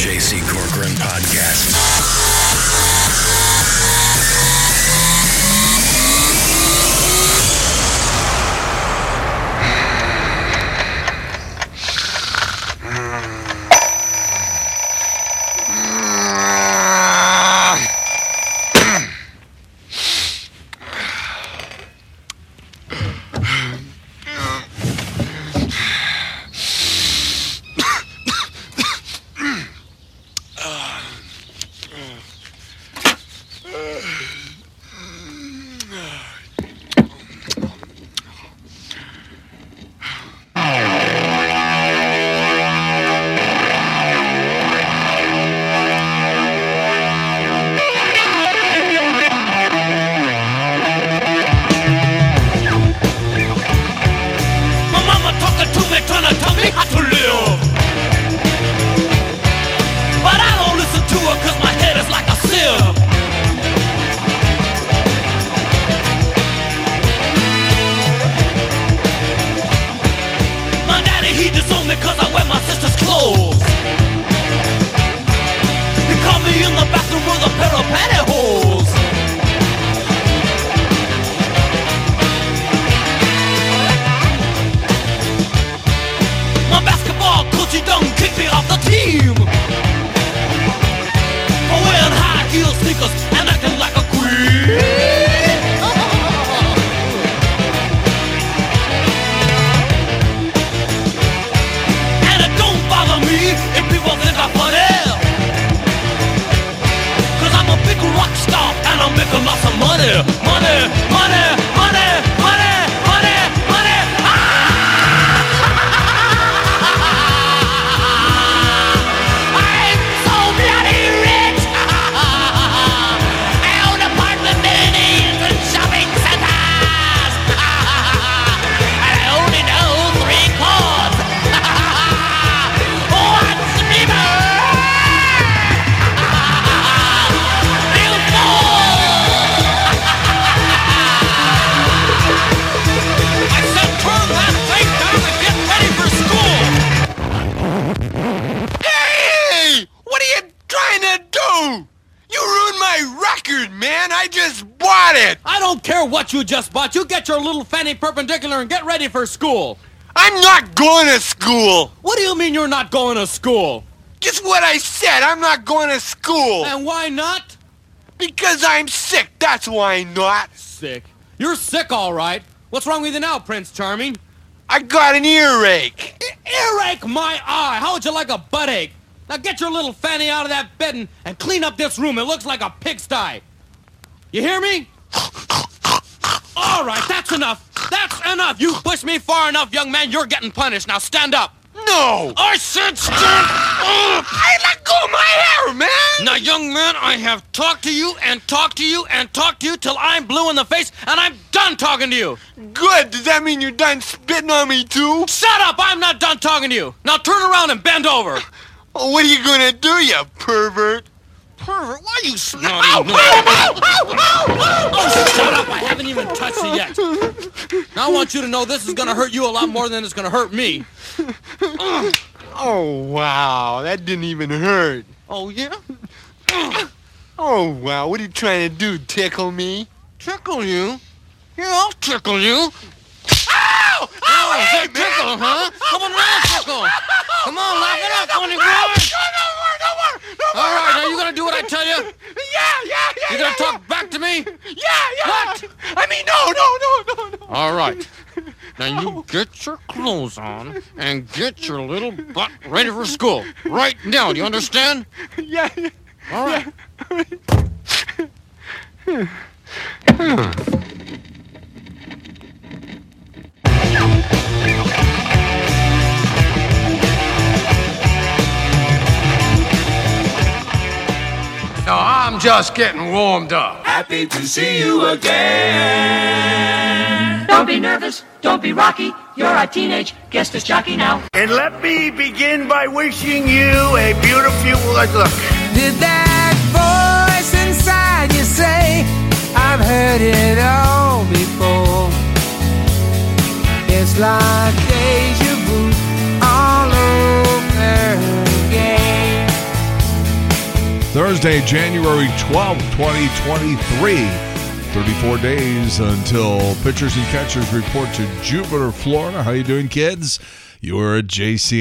J.C. Corcoran Podcast. You just bought. You get your little fanny perpendicular and get ready for school. I'm not going to school. What do you mean you're not going to school? Just what I said. I'm not going to school. And why not? Because I'm sick. That's why not. Sick? You're sick, all right. What's wrong with you now, Prince Charming? I got an earache. Earache, my eye. How would you like a butt ache? Now get your little fanny out of that bed and clean up this room. It looks like a pigsty. You hear me? All right, that's enough. That's enough. You pushed me far enough, young man. You're getting punished. Now stand up. No. I said stand up. I let go of my hair, man. Now, young man, I have talked to you and talked to you and talked to you till I'm blue in the face, and I'm done talking to you. Good. Does that mean you're done spitting on me, too? Shut up. I'm not done talking to you. Now turn around and bend over. Oh, what are you going to do, you pervert? Pervert? Why you snotty? Oh, shut up. I haven't even touched you yet. Now I want you to know this is going to hurt you a lot more than it's going to hurt me. Oh, wow. That didn't even hurt. Oh, yeah? Oh, wow. What are you trying to do, tickle me? Tickle you? Yeah, I'll tickle you. Ow! Oh, hey, tickle, huh? Come on around, tickle. Come on, laugh it up, funny boy. All right, now you gonna do what I tell you? Yeah. You gonna talk back to me? Yeah. What? I mean, no. All right. Now you get your clothes on and get your little butt ready for school. Right now, do you understand? Yeah. All right. No, I'm just getting warmed up. Happy to see you again. Don't be nervous, don't be rocky. You're a teenage guest as jockey now. And let me begin by wishing you a beautiful look. Did that voice inside you say, I've heard it all before? It's like deja vu all over again. Thursday, January 12th, 2023. 34 days until pitchers and catchers report to Jupiter, Florida. How you doing, kids? You're at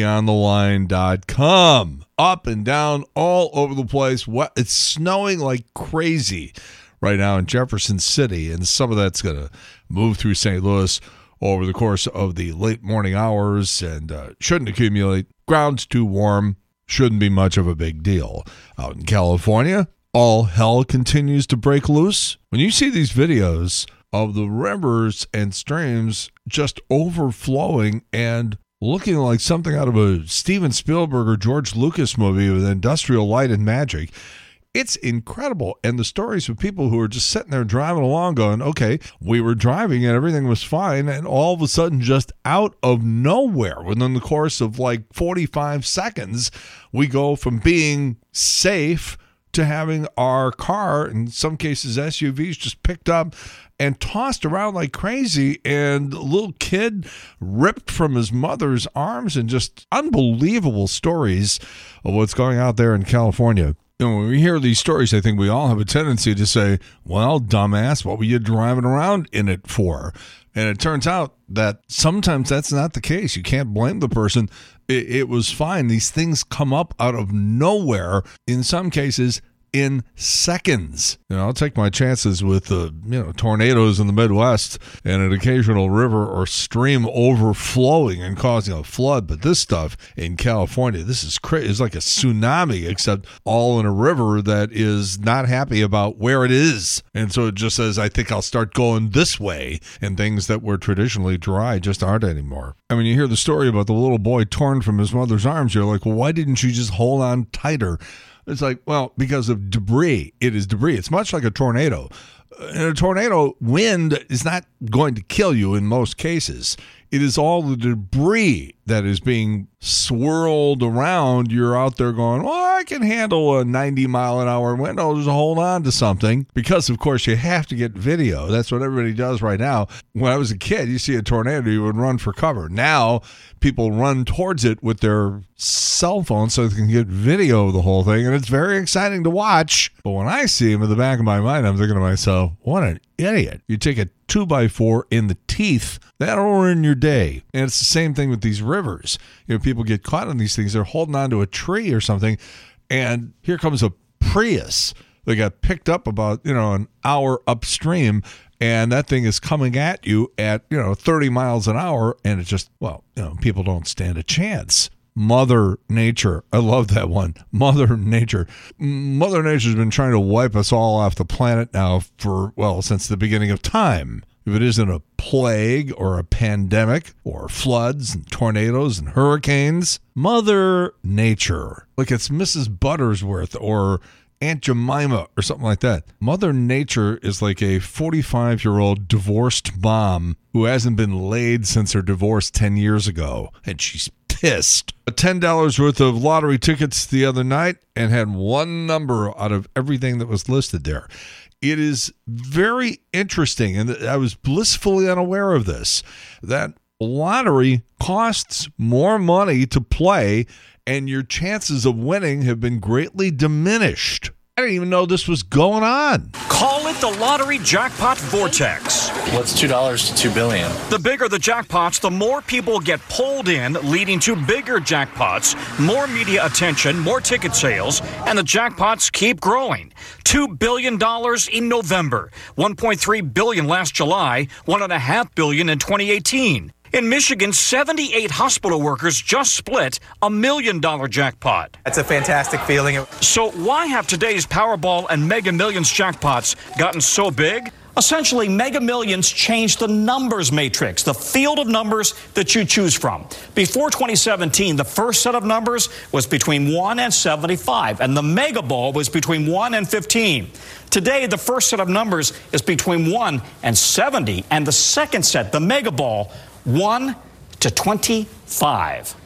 jcontheline.com. Up and down all over the place. It's snowing like crazy right now in Jefferson City, and some of that's going to move through St. Louis over the course of the late morning hours and shouldn't accumulate. Ground's too warm. Shouldn't be much of a big deal. Out in California, all hell continues to break loose. When you see these videos of the rivers and streams just overflowing and looking like something out of a Steven Spielberg or George Lucas movie with Industrial Light and Magic, it's incredible. And the stories of people who are just sitting there driving along going, okay, we were driving and everything was fine, and all of a sudden, just out of nowhere, within the course of like 45 seconds, we go from being safe to having our car, in some cases SUVs, just picked up and tossed around like crazy, and a little kid ripped from his mother's arms, and just unbelievable stories of what's going out there in California. When we hear these stories, I think we all have a tendency to say, well, dumbass, what were you driving around in it for? And it turns out that sometimes that's not the case. You can't blame the person. It was fine. These things come up out of nowhere, in some cases, in seconds. I'll take my chances with tornadoes in the Midwest and an occasional river or stream overflowing and causing a flood. But this stuff in California, this is crazy. It's like a tsunami, except all in a river that is not happy about where it is. And so it just says, I think I'll start going this way. And things that were traditionally dry just aren't anymore. I mean, you hear the story about the little boy torn from his mother's arms. You're like, well, why didn't you just hold on tighter? It's like, well, because of debris. It is debris. It's much like a tornado. In a tornado, wind is not going to kill you in most cases. It is all the debris that is being swirled around. You're out there going, well, I can handle a 90-mile-an-hour wind. I'll just hold on to something. Because, of course, you have to get video. That's what everybody does right now. When I was a kid, you see a tornado, you would run for cover. Now, people run towards it with their cell phone so they can get video of the whole thing. And it's very exciting to watch. But when I see them in the back of my mind, I'm thinking to myself, what an idiot. You take a 2x4 in the teeth, that'll ruin your day. And it's the same thing with these rivers. People get caught on these things. They're holding onto a tree or something, and here comes a Prius. They got picked up about, an hour upstream, and that thing is coming at you at, 30 miles an hour, and it just, people don't stand a chance. Mother Nature. I love that one. Mother Nature. Mother Nature's been trying to wipe us all off the planet now since the beginning of time. If it isn't a plague or a pandemic or floods and tornadoes and hurricanes, Mother Nature. Like it's Mrs. Buttersworth or Aunt Jemima or something like that. Mother Nature is like a 45-year-old divorced mom who hasn't been laid since her divorce 10 years ago, and she's pissed. $10 worth of lottery tickets the other night and had one number out of everything that was listed there. It is very interesting, and I was blissfully unaware of this, that lottery costs more money to play, and your chances of winning have been greatly diminished. I didn't even know this was going on. Call it the lottery jackpot vortex. What's $2 to $2 billion? The bigger the jackpots, the more people get pulled in, leading to bigger jackpots, more media attention, more ticket sales, and the jackpots keep growing. $2 billion in November, $1.3 billion last July, $1.5 billion in 2018. In Michigan, 78 hospital workers just split $1 million jackpot. That's a fantastic feeling. So why have today's Powerball and Mega Millions jackpots gotten so big? Essentially, Mega Millions changed the numbers matrix, the field of numbers that you choose from. Before 2017, the first set of numbers was between 1 and 75, and the Mega Ball was between 1 and 15. Today, the first set of numbers is between 1 and 70, and the second set, the Mega Ball, 1 to 25.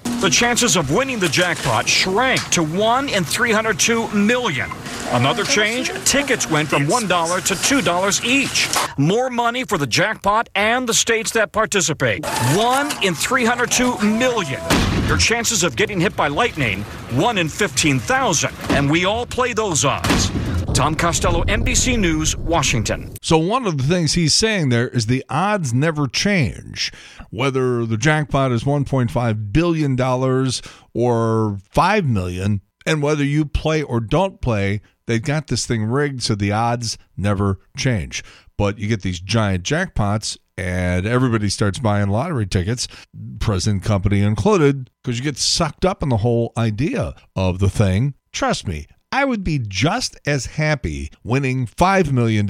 The chances of winning the jackpot shrank to 1 in 302 million. Another change, tickets went from $1 to $2 each. More money for the jackpot and the states that participate. 1 in 302 million. Your chances of getting hit by lightning, 1 in 15,000. And we all play those odds. Tom Costello, NBC News, Washington. So one of the things he's saying there is the odds never change. Whether the jackpot is $1.5 billion or $5 million, and whether you play or don't play, they've got this thing rigged so the odds never change. But you get these giant jackpots, and everybody starts buying lottery tickets, present company included, because you get sucked up in the whole idea of the thing. Trust me, I would be just as happy winning $5 million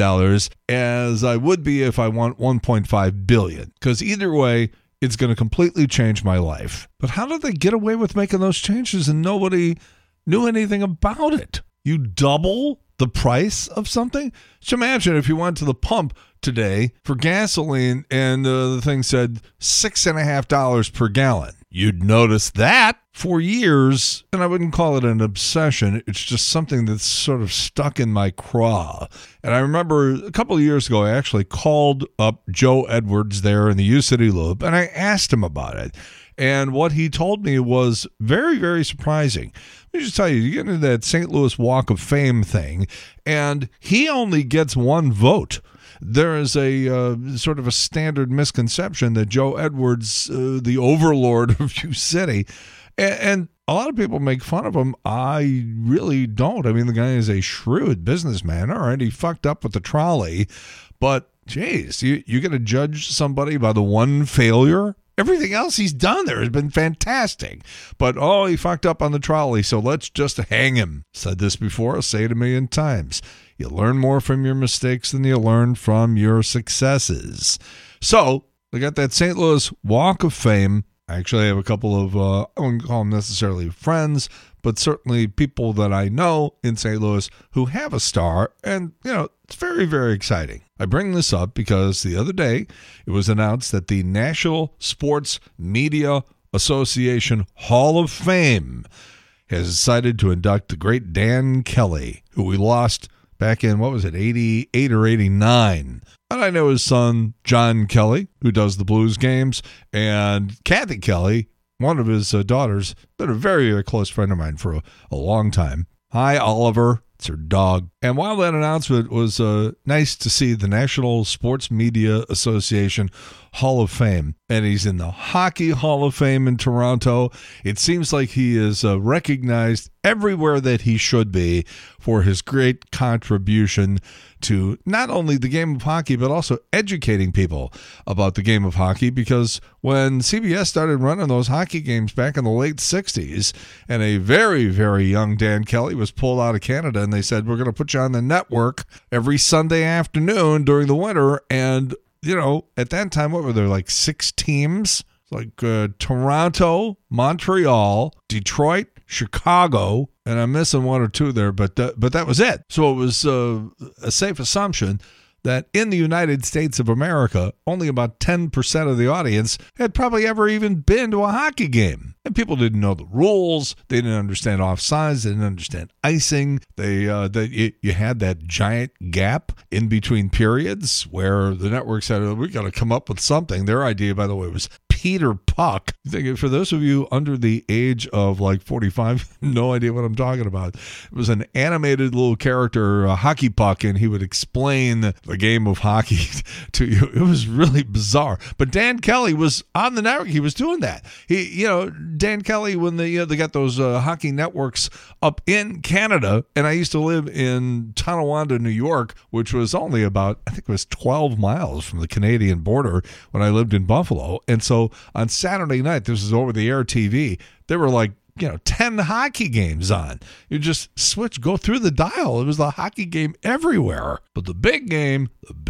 as I would be if I won $1.5 billion, because either way, it's going to completely change my life. But how did they get away with making those changes and nobody knew anything about it? You double the price of something? Just imagine if you went to the pump today for gasoline and the thing said $6.50 per gallon. You'd notice that for years, and I wouldn't call it an obsession. It's just something that's sort of stuck in my craw. And I remember a couple of years ago, I actually called up Joe Edwards there in the U-City Loop, and I asked him about it. And what he told me was very, very surprising. Let me just tell you get into that St. Louis Walk of Fame thing, and he only gets one vote. There is a sort of a standard misconception that Joe Edwards, the overlord of U-City, and a lot of people make fun of him. I really don't. I mean, the guy is a shrewd businessman. All right, he fucked up with the trolley, but geez, you're going to judge somebody by the one failure? Everything else he's done there has been fantastic. But, he fucked up on the trolley, so let's just hang him. Said this before, I'll say it a million times. You learn more from your mistakes than you learn from your successes. So, we got that St. Louis Walk of Fame. I actually have a couple of, I wouldn't call them necessarily friends, but certainly people that I know in St. Louis who have a star, and, it's very, very exciting. I bring this up because the other day it was announced that the National Sports Media Association Hall of Fame has decided to induct the great Dan Kelly, who we lost back in, 88 or 89. And I know his son, John Kelly, who does the Blues games, and Kathy Kelly, one of his daughters, been a very, very close friend of mine for a long time. Hi, Oliver. It's her dog. And while that announcement was nice to see the National Sports Media Association Hall of Fame, and he's in the Hockey Hall of Fame in Toronto, it seems like he is recognized everywhere that he should be for his great contribution to not only the game of hockey, but also educating people about the game of hockey, because when CBS started running those hockey games back in the late 60s, and a very, very young Dan Kelly was pulled out of Canada, and they said, we're going to put you on the network every Sunday afternoon during the winter, and, at that time, what were there, like 6 teams? Like Toronto, Montreal, Detroit, Chicago, and I'm missing 1 or 2 there, but that was it. So it was a safe assumption that in the United States of America, only about 10% of the audience had probably ever even been to a hockey game. And people didn't know the rules. They didn't understand offsides. They didn't understand icing. You had that giant gap in between periods where the network said, we got to come up with something. Their idea, by the way, was Peter Puck. For those of you under the age of like 45, no idea what I'm talking about. It was an animated little character, Hockey Puck, and he would explain the game of hockey to you. It was really bizarre. But Dan Kelly was on the network. He was doing that. Dan Kelly, when they got those hockey networks up in Canada, and I used to live in Tonawanda, New York, which was only about, I think it was 12 miles from the Canadian border when I lived in Buffalo. And so on Saturday night, this is over-the-air TV, there were like 10 hockey games on. You just go through the dial. It was the hockey game everywhere. But the big game,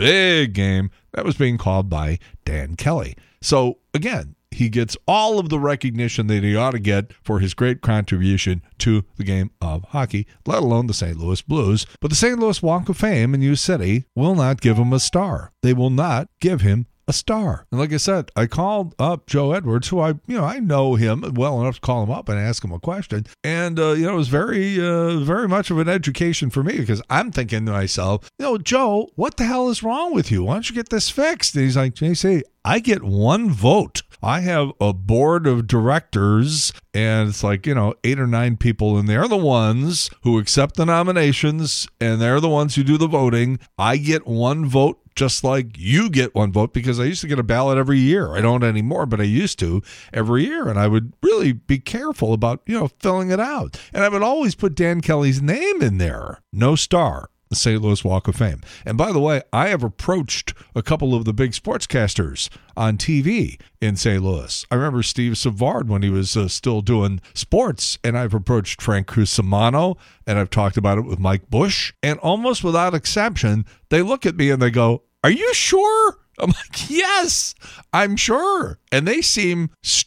that was being called by Dan Kelly. So again, he gets all of the recognition that he ought to get for his great contribution to the game of hockey, let alone the St. Louis Blues. But the St. Louis Walk of Fame in U-City will not give him a star. They will not give him a star. And like I said, I called up Joe Edwards, who I know him well enough to call him up and ask him a question. And, it was very much of an education for me, because I'm thinking to myself, Joe, what the hell is wrong with you? Why don't you get this fixed? And he's like, JC, I get one vote. I have a board of directors, and it's like, 8 or 9 people, and they're the ones who accept the nominations, and they're the ones who do the voting. I get one vote, just like you get one vote, because I used to get a ballot every year. I don't anymore, but I used to every year, and I would really be careful about, filling it out. And I would always put Dan Kelly's name in there. No star. The St. Louis Walk of Fame. And by the way, I have approached a couple of the big sportscasters on TV in St. Louis. I remember Steve Savard when he was still doing sports, and I've approached Frank Cusimano, and I've talked about it with Mike Bush, and almost without exception, they look at me and they go, "Are you sure?" I'm like, "Yes, I'm sure." And they seem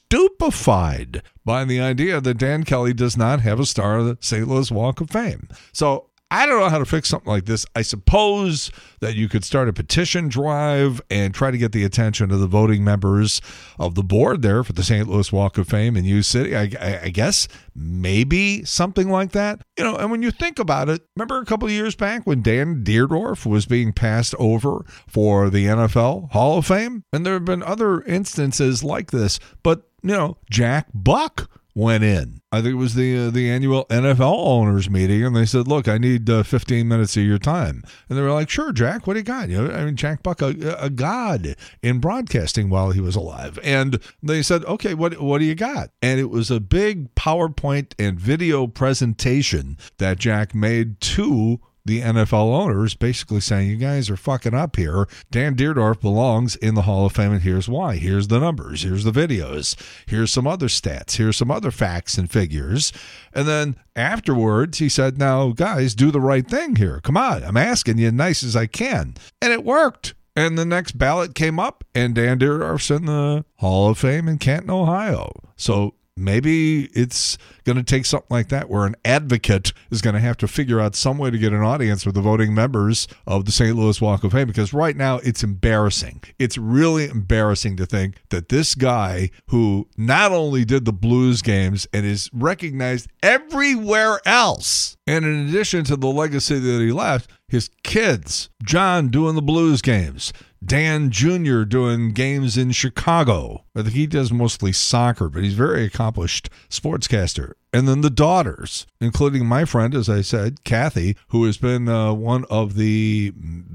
stupefied by the idea that Dan Kelly does not have a star of the St. Louis Walk of Fame. So I don't know how to fix something like this. I suppose that you could start a petition drive and try to get the attention of the voting members of the board there for the St. Louis Walk of Fame in U City. I guess maybe something like that. And when you think about it, remember a couple of years back when Dan Dierdorf was being passed over for the NFL Hall of Fame? And there have been other instances like this. But, Jack Buck went in. I think it was the annual NFL owners meeting, and they said, "Look, I need 15 minutes of your time." And they were like, "Sure, Jack, what do you got?" Jack Buck, a god in broadcasting while he was alive. And they said, "Okay, what do you got?" And it was a big PowerPoint and video presentation that Jack made to the NFL owners, basically saying, "You guys are fucking up here. Dan Dierdorf belongs in the Hall of Fame, and here's why. Here's the numbers. Here's the videos. Here's some other stats. Here's some other facts and figures." And then afterwards, he said, "Now, guys, do the right thing here. Come on. I'm asking you nice as I can." And it worked. And the next ballot came up, and Dan Dierdorf's in the Hall of Fame in Canton, Ohio. So maybe it's going to take something like that where an advocate is going to have to figure out some way to get an audience with the voting members of the St. Louis Walk of Fame, because right now it's embarrassing. It's really embarrassing to think that this guy who not only did the Blues games and is recognized everywhere else, and in addition to the legacy that he left, his kids, John doing the Blues games, Dan Jr. doing games in Chicago. I think he does mostly soccer, but he's a very accomplished sportscaster. And then the daughters, including my friend, as I said, Kathy, who has been one of the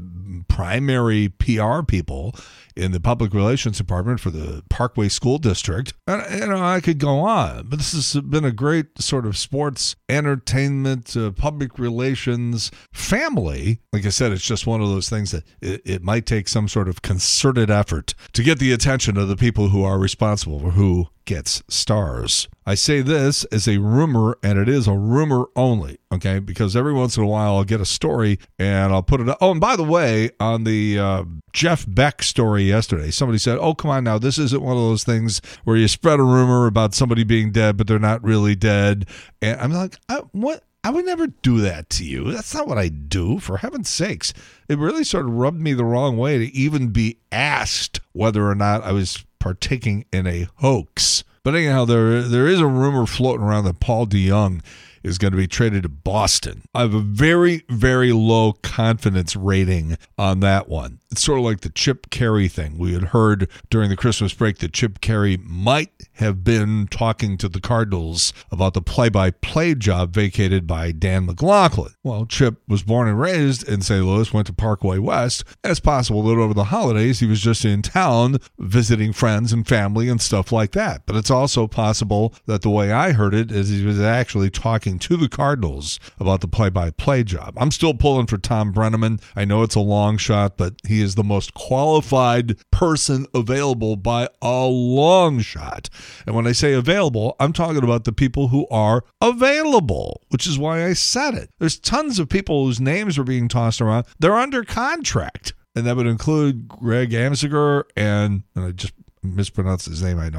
primary PR people in the public relations department for the Parkway School District. And, I could go on, but this has been a great sort of sports, entertainment, public relations family. Like I said, it's just one of those things that it might take some sort of concerted effort to get the attention of the people who are responsible for who gets stars. I say this as a rumor, and it is a rumor only, okay? Because every once in a while I'll get a story and I'll put it up. Oh, and by the way, on the Jeff Beck story yesterday, somebody said, "Oh, come on now, this isn't one of those things where you spread a rumor about somebody being dead, but they're not really dead." And I'm like, what? I would never do that to you. That's not what I do, for heaven's sakes. It really sort of rubbed me the wrong way to even be asked whether or not I was partaking in a hoax. But anyhow, there is a rumor floating around that Paul DeJong is going to be traded to Boston. I have a very, very low confidence rating on that one. It's sort of like the Chip Carey thing. We had heard during the Christmas break that Chip Carey might have been talking to the Cardinals about the play-by-play job vacated by Dan McLaughlin. Well, Chip was born and raised in St. Louis, went to Parkway West, and it's possible that over the holidays he was just in town visiting friends and family and stuff like that. But it's also possible that the way I heard it is he was actually talking to the Cardinals about the play-by-play job. I'm still pulling for Tom Brenneman. I know it's a long shot, but he is the most qualified person available by a long shot. And when I say available, I'm talking about the people who are available, which is why I said it. There's tons of people whose names are being tossed around. They're under contract. And that would include Greg Amsinger, and I just mispronounced his name. I know I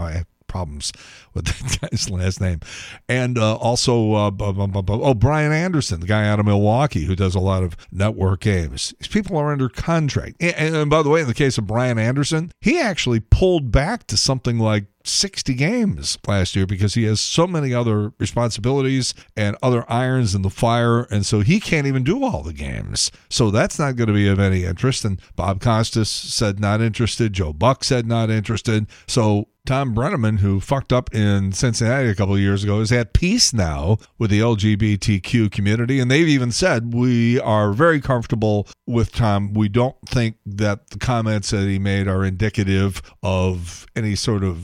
problems with that guy's last name. And also, Brian Anderson, the guy out of Milwaukee who does a lot of network games. These people are under contract. And by the way, in the case of Brian Anderson, he actually pulled back to something like 60 games last year because he has so many other responsibilities and other irons in the fire, and so he can't even do all the games. So that's not going to be of any interest. And Bob Costas said not interested. Joe Buck said not interested. So Tom Brenneman, who fucked up in Cincinnati a couple of years ago, is at peace now with the LGBTQ community. And they've even said, we are very comfortable with Tom. We don't think that the comments that he made are indicative of any sort of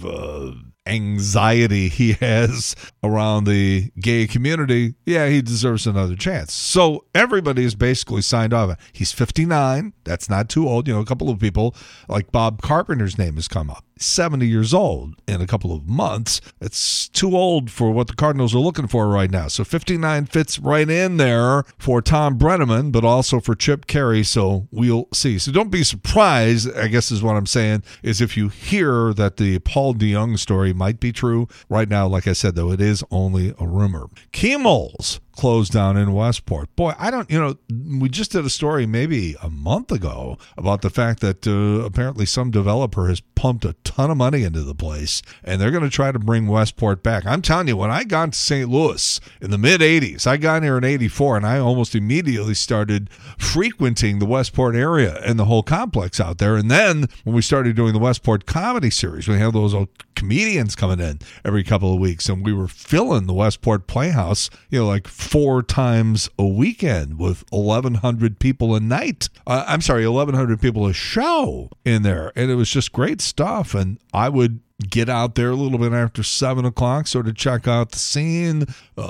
anxiety he has around the gay community. Yeah, he deserves another chance. So everybody is basically signed off. He's 59. That's not too old. A couple of people like Bob Carpenter's name has come up. 70 years old in a couple of months. It's too old for what the Cardinals are looking for right now. So 59 fits right in there for Tom Brenneman, but also for Chip Caray. So we'll see. So don't be surprised, I guess is what I'm saying, is if you hear that the Paul DeJong story might be true. Right now, like I said, though, it is only a rumor. Keimels closed down in Westport. Boy, we just did a story maybe a month ago about the fact that apparently some developer has pumped a ton of money into the place, and they're going to try to bring Westport back. I'm telling you, when I got to St. Louis in the mid-'80s, I got here in 84, and I almost immediately started frequenting the Westport area and the whole complex out there. And then when we started doing the Westport Comedy Series, we had those old comedians coming in every couple of weeks, and we were filling the Westport Playhouse, like 4 times a weekend with 1,100 people a night. 1,100 people a show in there. And it was just great stuff. And I would get out there a little bit after 7 o'clock, sort of check out the scene,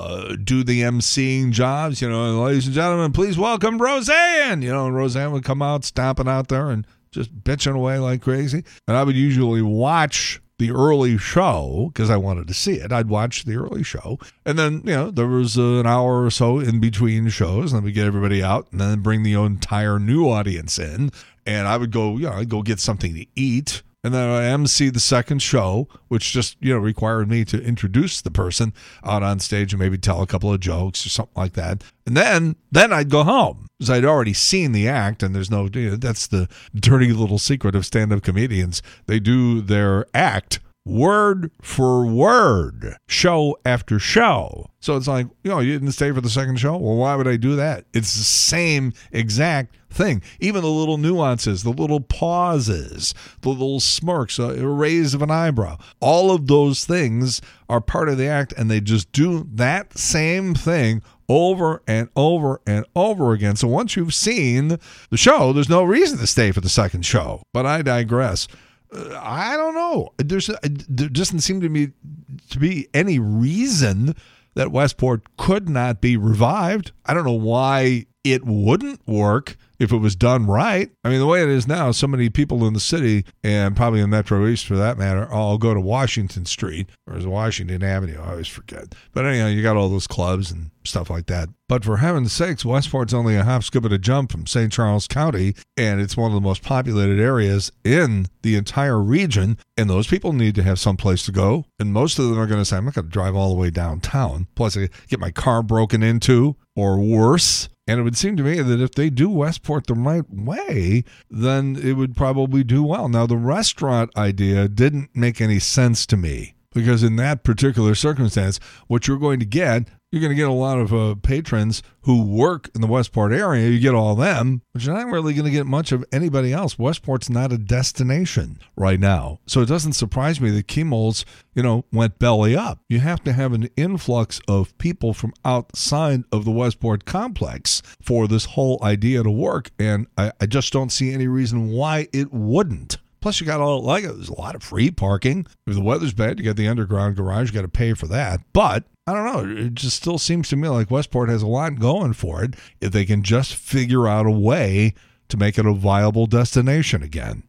do the emceeing jobs, and ladies and gentlemen, please welcome Roseanne. And Roseanne would come out, stomping out there and just bitching away like crazy. And I would usually watch the early show because I wanted to see it. I'd watch the early show. And then, there was an hour or so in between shows. And then we get everybody out and then bring the entire new audience in. And I would go, I'd go get something to eat. And then I MC the second show, which just, required me to introduce the person out on stage and maybe tell a couple of jokes or something like that. And then I'd go home because I'd already seen the act, and there's no, that's the dirty little secret of stand-up comedians. They do their act word for word, show after show. So it's like, you didn't stay for the second show? Well, why would I do that? It's the same exact thing. Even the little nuances, the little pauses, the little smirks, a raise of an eyebrow. All of those things are part of the act, and they just do that same thing over and over and over again. So once you've seen the show, there's no reason to stay for the second show. But I digress. I don't know. There doesn't seem to me to be any reason that Westport could not be revived. I don't know why it wouldn't work if it was done right. I mean, the way it is now, so many people in the city, and probably in Metro East for that matter, all go to Washington Street, or is it Washington Avenue? I always forget. But anyhow, you got all those clubs and stuff like that. But for heaven's sakes, Westport's only a hop, skip, and a jump from St. Charles County, and it's one of the most populated areas in the entire region, and those people need to have some place to go. And most of them are going to say, I'm not going to drive all the way downtown. Plus, I get my car broken into, or worse. And it would seem to me that if they do Westport the right way, then it would probably do well. Now, the restaurant idea didn't make any sense to me because in that particular circumstance, what you're going to get a lot of patrons who work in the Westport area. You get all them, but you're not really going to get much of anybody else. Westport's not a destination right now. So it doesn't surprise me that Keimels, went belly up. You have to have an influx of people from outside of the Westport complex for this whole idea to work. And I just don't see any reason why it wouldn't. Plus, you got there's a lot of free parking. If the weather's bad, you got the underground garage. You got to pay for that. But I don't know. It just still seems to me like Westport has a lot going for it if they can just figure out a way to make it a viable destination again.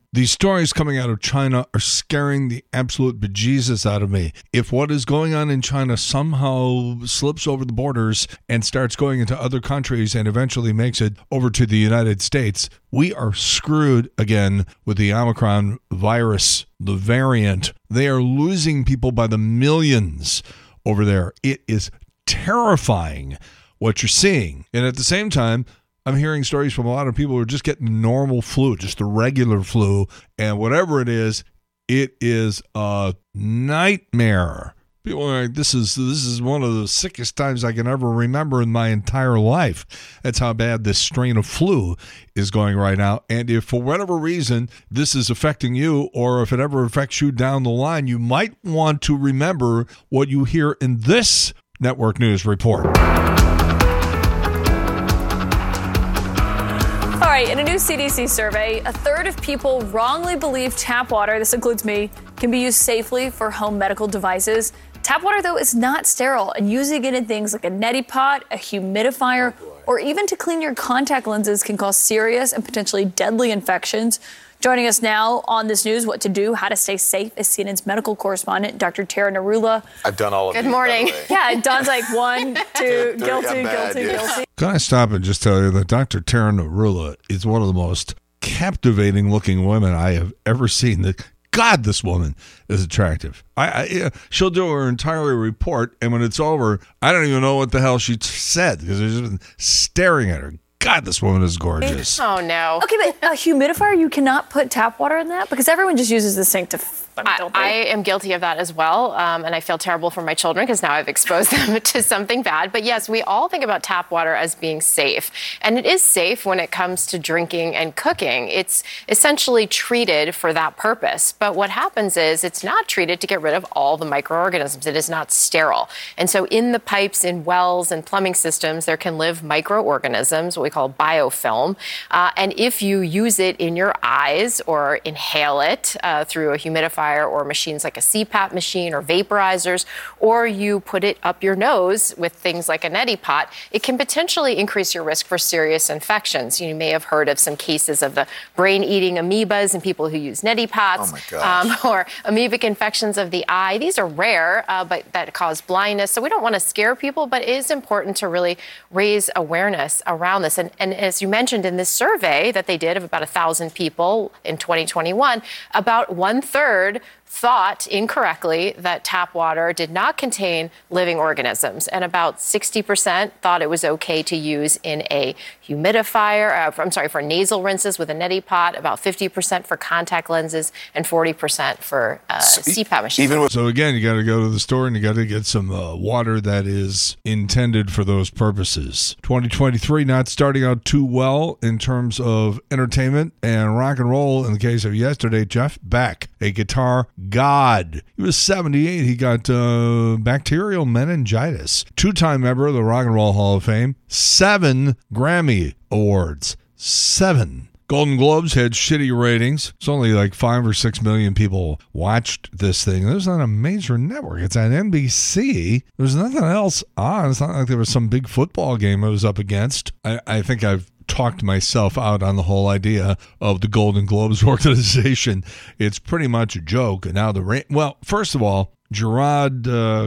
These stories coming out of China are scaring the absolute bejesus out of me. If what is going on in China somehow slips over the borders and starts going into other countries and eventually makes it over to the United States, we are screwed again with the Omicron virus, the variant. They are losing people by the millions over there. It is terrifying what you're seeing. And at the same time, I'm hearing stories from a lot of people who are just getting normal flu, just the regular flu, and whatever it is a nightmare. People are like, this is one of the sickest times I can ever remember in my entire life. That's how bad this strain of flu is going right now. And if for whatever reason this is affecting you, or if it ever affects you down the line, you might want to remember what you hear in this network news report. All right, in a new CDC survey, a third of people wrongly believe tap water, this includes me, can be used safely for home medical devices. Tap water, though, is not sterile, and using it in things like a neti pot, a humidifier, or even to clean your contact lenses can cause serious and potentially deadly infections. Joining us now on this news, what to do, how to stay safe, is CNN's medical correspondent, Dr. Tara Narula. I've done all of Good these, morning. by the way. Yeah, Don's like 1, 2, guilty. Can I stop and just tell you that Dr. Tara Narula is one of the most captivating looking women I have ever seen. God, this woman is attractive. She'll do her entire report, and when it's over, I don't even know what the hell she said because I've just been staring at her. God, this woman is gorgeous. Oh, no. Okay, but a humidifier, you cannot put tap water in that? Because everyone just uses the sink to... I am guilty of that as well, and I feel terrible for my children because now I've exposed them to something bad. But yes, we all think about tap water as being safe, and it is safe when it comes to drinking and cooking. It's essentially treated for that purpose. But what happens is it's not treated to get rid of all the microorganisms. It is not sterile. And so in the pipes, in wells, and plumbing systems, there can live microorganisms, what we call biofilm. And if you use it in your eyes or inhale it through a humidifier, or machines like a CPAP machine or vaporizers, or you put it up your nose with things like a neti pot, it can potentially increase your risk for serious infections. You may have heard of some cases of the brain-eating amoebas in people who use neti pots, or amoebic infections of the eye. These are rare, but that cause blindness. So we don't want to scare people, but it is important to really raise awareness around this. And as you mentioned in this survey that they did of about 1,000 people in 2021, about 1/3 thought incorrectly that tap water did not contain living organisms, and about 60% thought it was okay to use in a humidifier, for nasal rinses with a neti pot, about 50% for contact lenses, and 40% for CPAP machines. So again, you got to go to the store and you got to get some water that is intended for those purposes. 2023 not starting out too well in terms of entertainment and rock and roll. In the case of yesterday, Jeff Beck, a guitar god. He was 78. He got bacterial meningitis. 2-time member of the Rock and Roll Hall of Fame. 7 Grammy Awards. 7. Golden Globes had shitty ratings. It's only like 5 or 6 million people watched this thing. It was on a major network. It's on NBC. There's nothing else on. It's not like there was some big football game it was up against. I think I've talked myself out on the whole idea of the Golden Globes organization. It's pretty much a joke. And now first of all, Gerard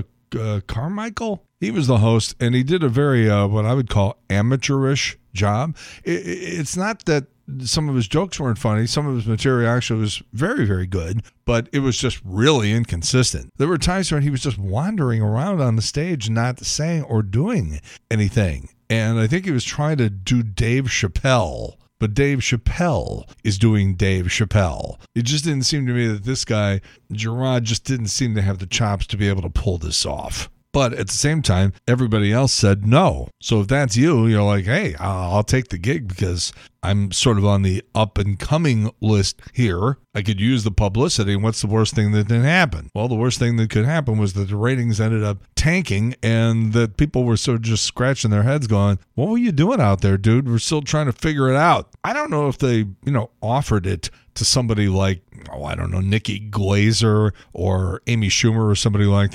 Carmichael, he was the host, and he did a very what I would call amateurish job. It's not that some of his jokes weren't funny. Some of his material actually was very, very good, but it was just really inconsistent. There were times when he was just wandering around on the stage, not saying or doing anything. And I think he was trying to do Dave Chappelle, but Dave Chappelle is doing Dave Chappelle. It just didn't seem to me that this guy, Gerard, just didn't seem to have the chops to be able to pull this off. But at the same time, everybody else said no. So if that's you, you're like, hey, I'll take the gig because I'm sort of on the up and coming list here. I could use the publicity. And what's the worst thing that didn't happen? Well, the worst thing that could happen was that the ratings ended up tanking and that people were sort of just scratching their heads going, what were you doing out there, dude? We're still trying to figure it out. I don't know if they, offered it to somebody like, Nikki Glaser or Amy Schumer or somebody like that.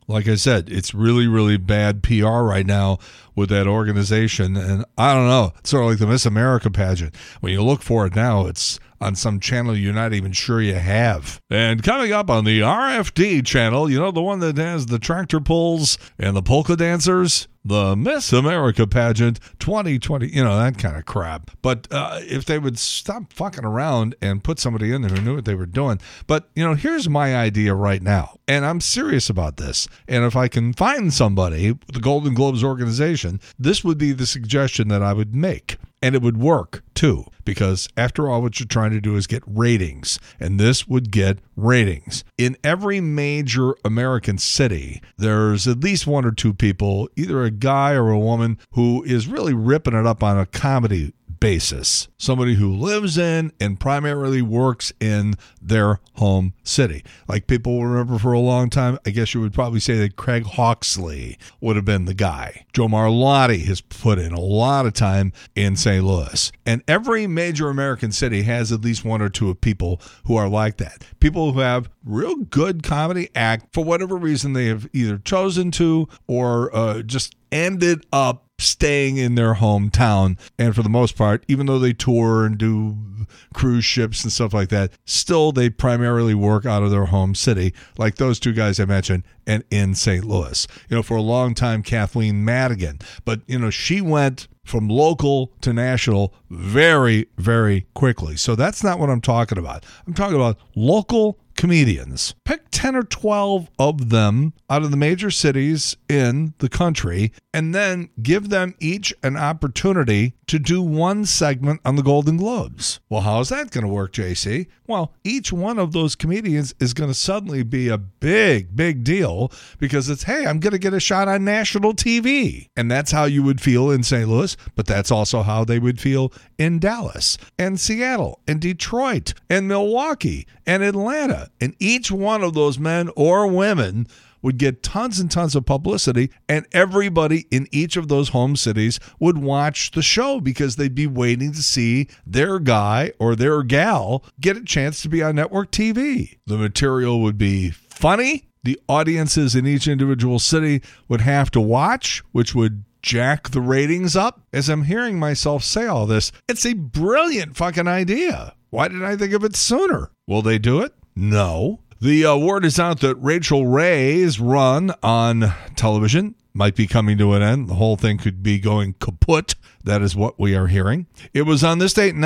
like I said, it's really, really bad PR right now with that organization. And I don't know, it's sort of like the Miss America pageant. When you look for it now, it's on some channel you're not even sure you have. And coming up on the RFD channel, you know, the one that has the tractor pulls and the polka dancers, the Miss America pageant 2020, you know, that kind of crap. But if they would stop fucking around and put somebody in there who knew what they were doing. But, you know, here's my idea right now, and I'm serious about this. And if I can find somebody, the Golden Globes organization, this would be the suggestion that I would make. And it would work, too, because after all, what you're trying to do is get ratings, and this would get ratings. In every major American city, there's at least one or two people, either a guy or a woman, who is really ripping it up on a comedy basis. Somebody who lives in and primarily works in their home city. Like people will remember for a long time, I guess you would probably say that Craig Hawksley would have been the guy. Joe Marlotti has put in a lot of time in St. Louis. And every major American city has at least one or two of people who are like that. People who have real good comedy act for whatever reason they have either chosen to or just ended up staying in their hometown. And for the most part, even though they tour and do cruise ships and stuff like that, still they primarily work out of their home city, like those two guys I mentioned, and in St. Louis. You know, for a long time, Kathleen Madigan. But, you know, she went from local to national very, very quickly. So that's not what I'm talking about. I'm talking about local comedians. Pick 10 or 12 of them out of the major cities in the country and then give them each an opportunity to do one segment on the Golden Globes. Well, how's that going to work, JC? Well, each one of those comedians is going to suddenly be a big, big deal because it's, hey, I'm going to get a shot on national TV. And that's how you would feel in St. Louis, but that's also how they would feel in Dallas and Seattle and Detroit and Milwaukee and Atlanta. And each one of those men or women would get tons and tons of publicity, and everybody in each of those home cities would watch the show because they'd be waiting to see their guy or their gal get a chance to be on network TV. The material would be funny. The audiences in each individual city would have to watch, which would jack the ratings up. As I'm hearing myself say all this, it's a brilliant fucking idea. Why didn't I think of it sooner? Will they do it? No. The word is out that Rachel Ray's run on television might be coming to an end. The whole thing could be going kaput. That is what we are hearing. It was on this date in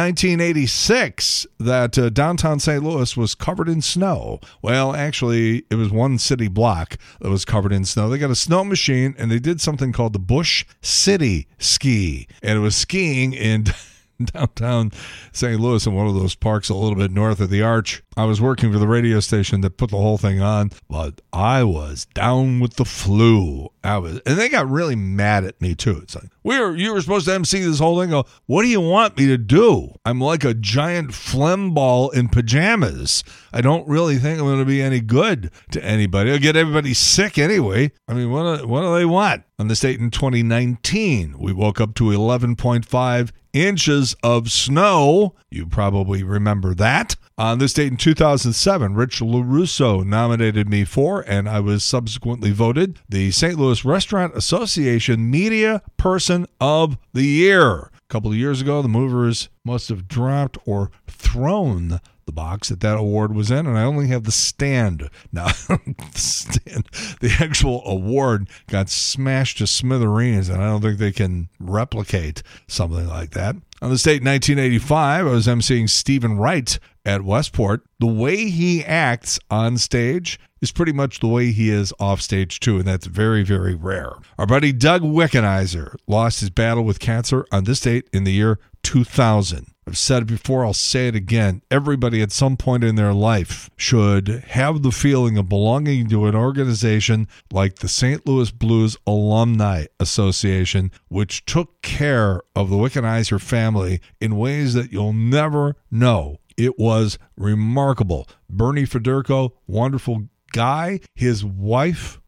1986 that downtown St. Louis was covered in snow. Well, actually, it was one city block that was covered in snow. They got a snow machine, and they did something called the Bush City Ski. And it was skiing in downtown St. Louis in one of those parks a little bit north of the Arch. I was working for the radio station that put the whole thing on, but I was down with the flu. And they got really mad at me too. It's like, you were supposed to MC this whole thing. Go, what do you want me to do? I'm like a giant phlegm ball in pajamas. I don't really think I'm going to be any good to anybody. I'll get everybody sick anyway. I mean, what do they want? On this date in 2019, we woke up to 11.5 inches of snow. You probably remember that. On this date in 2007, Rich LaRusso nominated me for, and I was subsequently voted, the St. Louis Restaurant Association Media Person of the Year. A couple of years ago, the Movers must have dropped or thrown the box that award was in, and I only have the stand. Now, the actual award got smashed to smithereens, and I don't think they can replicate something like that. On this date in 1985, I was emceeing Stephen Wright at Westport. The way he acts on stage is pretty much the way he is off stage too, and that's very, very rare. Our buddy Doug Wickenheiser lost his battle with cancer on this date in the year 2000. I've said it before, I'll say it again. Everybody at some point in their life should have the feeling of belonging to an organization like the St. Louis Blues Alumni Association, which took care of the Wickenheiser family in ways that you'll never know. It was remarkable. Bernie Federko, wonderful guy. His wife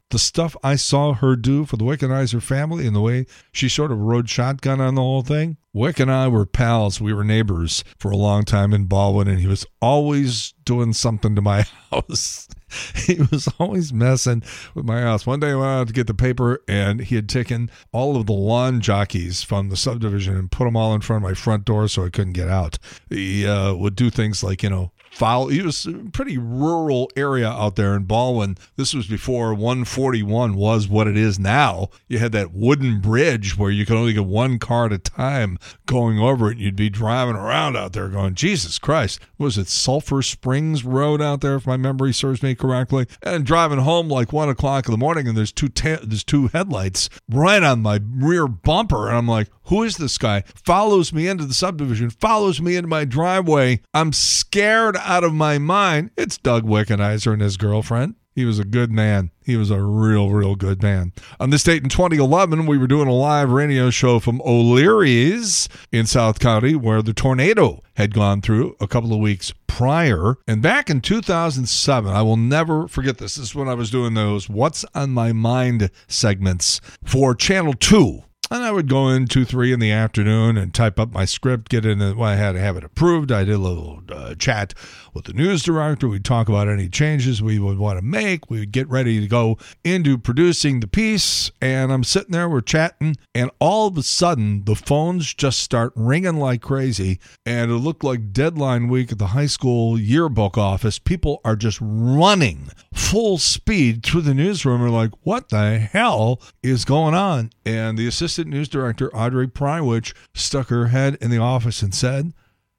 the stuff I saw her do for the Wickenheiser family and the way she sort of rode shotgun on the whole thing. Wick and I were pals. We were neighbors for a long time in Baldwin, and he was always doing something to my house. He was always messing with my house. One day I went out to get the paper, and he had taken all of the lawn jockeys from the subdivision and put them all in front of my front door so I couldn't get out. He would do things like, foul. It was a pretty rural area out there in Baldwin. This was before 141 was what it is now. You had that wooden bridge where you could only get one car at a time going over it, and you'd be driving around out there going, Jesus Christ. Was it Sulphur Springs Road out there, if my memory serves me correctly? And driving home like 1 o'clock in the morning, and there's two headlights right on my rear bumper, and I'm like, who is this guy? Follows me into the subdivision, follows me into my driveway. I'm scared out of my mind. It's Doug Wickenheiser and his girlfriend. He was a good man. He was a real, real good man. On this date in 2011, we were doing a live radio show from O'Leary's in South County, where the tornado had gone through a couple of weeks prior. And back in 2007, I will never forget this. This is when I was doing those What's on My Mind segments for Channel 2. And I would go in 2-3 in the afternoon and type up my script, get in. I had to have it approved. I did a little chat with the news director. We'd talk about any changes we would want to make. We would get ready to go into producing the piece. And I'm sitting there, we're chatting, and all of a sudden the phones just start ringing like crazy. And it looked like deadline week at the high school yearbook office. People are just running full speed through the newsroom. We're like, what the hell is going on? And the assistant news director, Audrey Prywich, stuck her head in the office and said,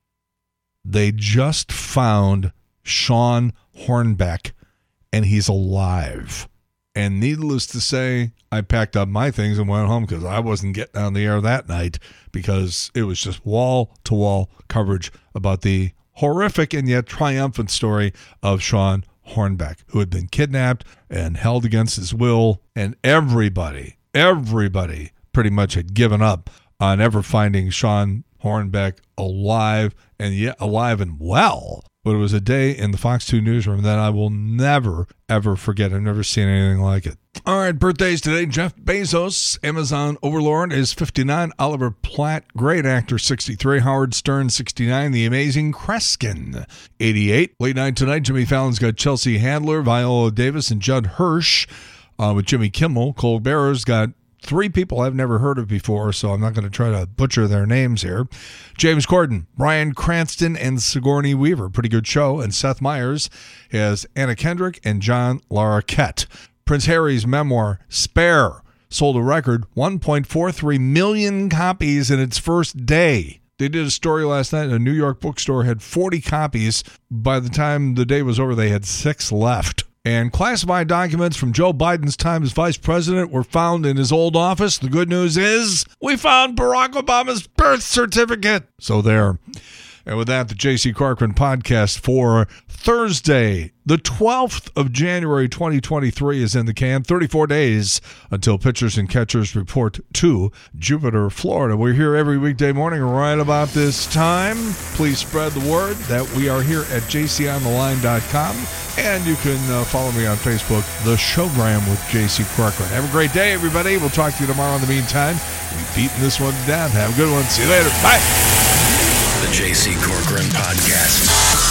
they just found Sean Hornbeck, and he's alive. And needless to say, I packed up my things and went home because I wasn't getting on the air that night, because it was just wall-to-wall coverage about the horrific and yet triumphant story of Sean Hornbeck, who had been kidnapped and held against his will, and everybody pretty much had given up on ever finding Sean Hornbeck alive, and yet alive and well. But it was a day in the Fox 2 newsroom that I will never, ever forget. I've never seen anything like it. All right, birthdays today. Jeff Bezos, Amazon overlord, is 59. Oliver Platt, great actor, 63. Howard Stern, 69. The Amazing Kreskin, 88. Late night tonight, Jimmy Fallon's got Chelsea Handler, Viola Davis, and Judd Hirsch with Jimmy Kimmel. Colbert's got 3 people I've never heard of before, so I'm not going to try to butcher their names here. James Corden, Bryan Cranston, and Sigourney Weaver. Pretty good show. And Seth Meyers has Anna Kendrick and John Larroquette. Prince Harry's memoir, Spare, sold a record 1.43 million copies in its first day. They did a story last night. A New York bookstore had 40 copies. By the time the day was over, they had 6 left. And classified documents from Joe Biden's time as vice president were found in his old office. The good news is we found Barack Obama's birth certificate. So there. And with that, the J.C. Corcoran podcast for Thursday, the 12th of January, 2023 is in the can. 34 days until pitchers and catchers report to Jupiter, Florida. We're here every weekday morning right about this time. Please spread the word that we are here at jcontheline.com. And you can follow me on Facebook, The Showgram with J.C. Corcoran. Have a great day, everybody. We'll talk to you tomorrow. In the meantime, we've beaten this one down. Have a good one. See you later. Bye. The J.C. Corcoran Podcast.